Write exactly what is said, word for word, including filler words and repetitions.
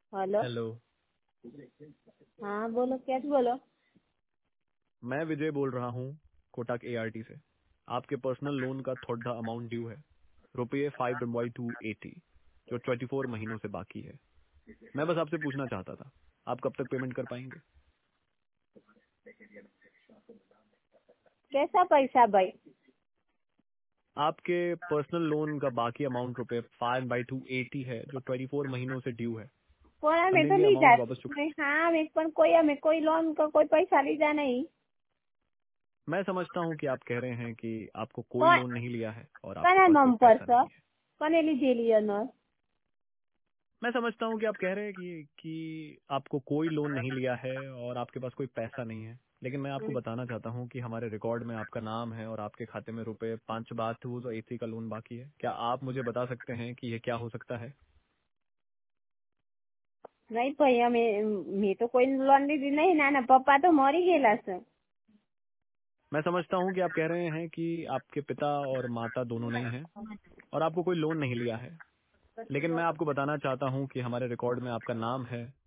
Hello. Hello. हाँ बोलो, कैसे बोलो। मैं विजय बोल रहा हूँ कोटक एआरटी से। आपके पर्सनल लोन का थोड़ा अमाउंट ड्यू है, रुपये फाइव बाई टू एटी, जो ट्वेंटी फोर महीनों से बाकी है। मैं बस आपसे पूछना चाहता था, आप कब तक पेमेंट कर पाएंगे? कैसा पैसा भाई? आपके पर्सनल लोन का बाकी अमाउंट रुपये फाइव बाई टू एटी है, जो ट्वेंटी फोर महीनों से ड्यू है। कोई हमें हमने तो ये नहीं अमाउंट वापस चुका। जाती। हाँ हमें पर कोई हमें कोई लोन का कोई पैसा लीजा नहीं। मैं समझता हूँ कि आप कह रहे हैं कि आपको कोई कौन लोन नहीं लिया है और आपके कना पास कोई नाम पर पैसा सर? नहीं है। कने लीजिए लिया न? मैं समझता हूँ कि आप कह रहे हैं कि कि आपको कोई लोन नहीं लिया है और आपके पास कोई पैसा नहीं है, लेकिन मैं आपको बताना चाहता हूँ कि हमारे रिकॉर्ड में आपका नाम है और आपके खाते में रुपए पांच बात और एसी का लोन बाकी है। क्या आप मुझे बता सकते हैं कि ये क्या हो सकता है? नहीं भाई, हमें मैं तो कोई लोन लीधी नहीं ना ना पप्पा तो मरी गेला सर। मैं समझता हूँ कि आप कह रहे हैं कि आपके पिता और माता दोनों नहीं हैं और आपको कोई लोन नहीं लिया है, लेकिन मैं आपको बताना चाहता हूँ कि हमारे रिकॉर्ड में आपका नाम है